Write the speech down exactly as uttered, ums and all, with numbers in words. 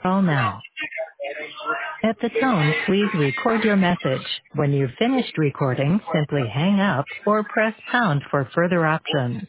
call now. At the tone, please record your message. When you've finished recording, simply hang up or press pound for further options.